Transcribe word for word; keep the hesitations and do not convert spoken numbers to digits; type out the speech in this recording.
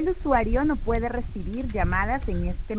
El usuario no puede recibir llamadas en este